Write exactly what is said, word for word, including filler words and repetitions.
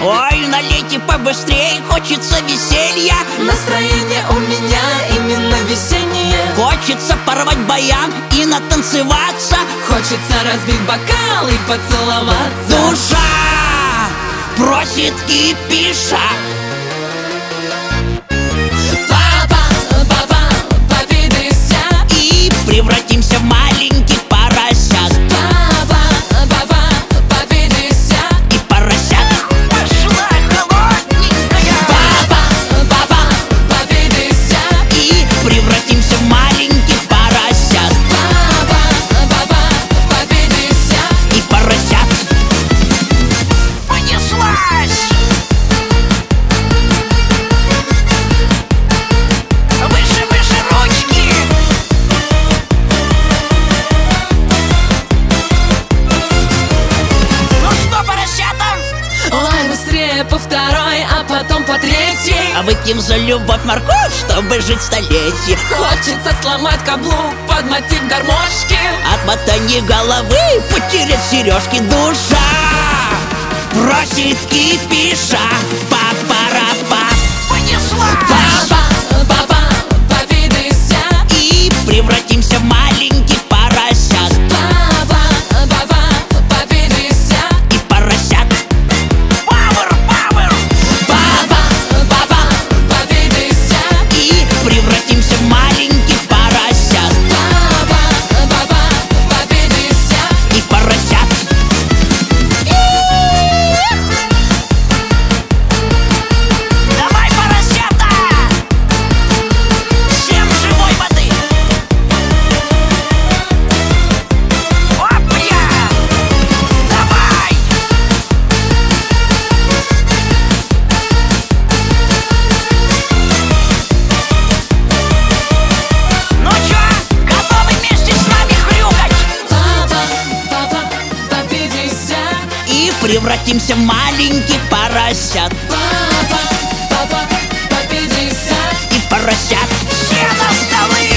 Ой, налейте побыстрей, хочется веселья. Настроение у меня именно весеннее. Хочется порвать баян и натанцеваться. Хочется разбить бокал и поцеловаться. Душа просит кипиша. Папа, папа, повидайся. И превратимся в маленьких поросят. Папа, папа, повидайся. И поросят. Пошла холодненькая. Папа, папа, повидайся. И превратимся в маленьких поросят. Папа, папа, повидайся. И поросят. Понеслась. Выше, выше ручки. Ну что, поросята? Ой, быстрее по второй, а потом по третьей. А выпьем за любовь морковь, чтобы жить столетие. Хочется сломать каблук под мотив гармошки. От мотания головы потерять сережки. Душа просит кипиша. Па-пара-па. Понесла. Папа, папа, повидайся. И превратимся в маленьких поросят. Папа, папа, повидайся. И поросят. Пауэр, пауэр. Папа, папа, повидайся. И превратимся в маленьких поросят. Папа, папа, повидайся. И поросят. Давай, поросята! Всем живой воды! Опля! Давай! Ну чё, готовы вместе с нами хрюкать? Папа, папа, повидайся. И превратимся в маленьких поросят. Папа, папа, повидайся. И поросят. Все на столы!